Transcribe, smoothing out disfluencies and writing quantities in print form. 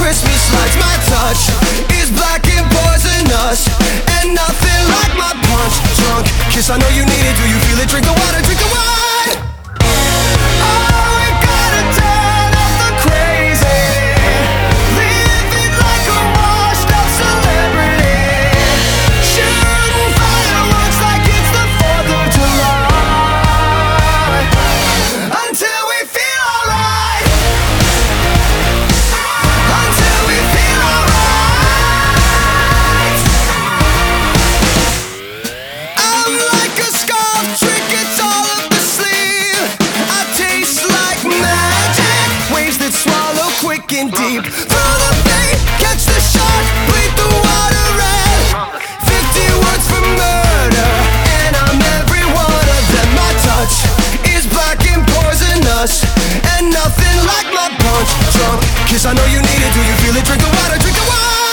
Christmas lights. My touch is black and poisonous, and nothing like my punch drunk kiss. I know you need it, do you feel it? Drink the water, drink the wine. Oh, we gotta turn up the crazy, living like a washed up celebrity, shooting fireworks like it's the 4th of July, until we feel alright, until we feel alright. I'm like a scarf trick, it's all up the sleeve. I taste like magic, waves that swallow quick and deep. Throw the bait, catch the shark, bleed the water red. 50 words for murder, and I'm every one of them. My touch is black and poisonous, and nothing like my punch drunk kiss. I know you need it, do you feel it? Drink the water, drink the wine.